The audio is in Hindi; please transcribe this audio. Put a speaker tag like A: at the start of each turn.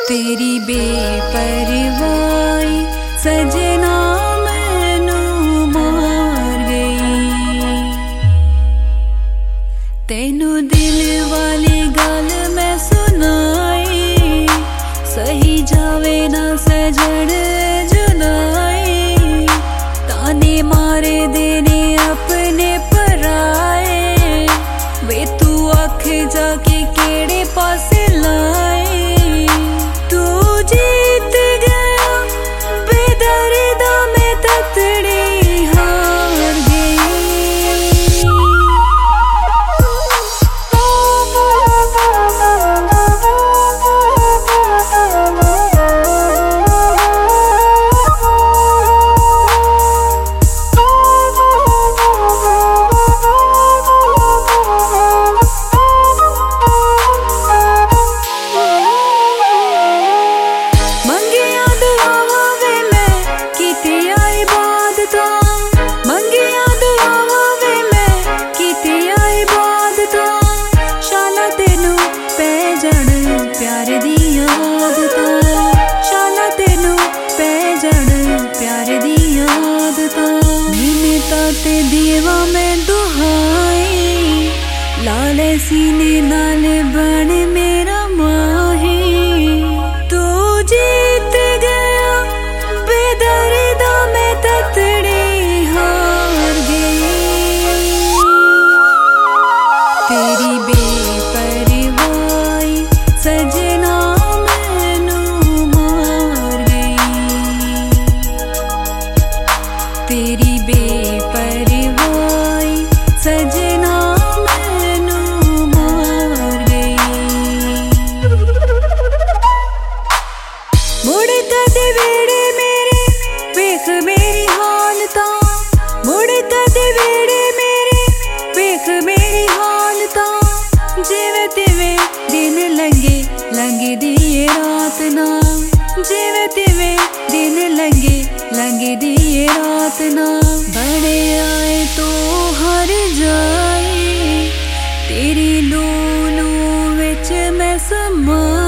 A: तेरी बेपरवाही सजना मैनू मार गई। तेनू दिल वाली गल मैं सुनाई, सही जावे ना सजन जुदाई। ताने मारे देने अपने पराए, वे तू आख जाके केड़े पासे लाए। तू जीत गया बेदर्दा मैं ततड़ी हार गई। प्यार दी आदतां शाला तेनू पै जण प्यार दी आदतां। मिन्नता ते देवा मैं दुहाई, लाले सीने नाल बन मेरा माही। तू जीत गया बेदर्दा मैं ततड़ी हार गई। तेरी बेपरवाही सजना मैनू मार गई। तेरी बेपरवाही सजना मैनू मार गई। मुड़ कदे वेड़े मेरे वेख मेरी हालतां, मुड़ कदे वेड़े मेरे वेख मेरी हालतां। जिवें तिवें दिन लंघे लंघदी रात ना, जिवें तिवें दिन लंघे लंघदी रात ना। बड़े आए तो हर जाए, तेरी लू लू विच मैं समा।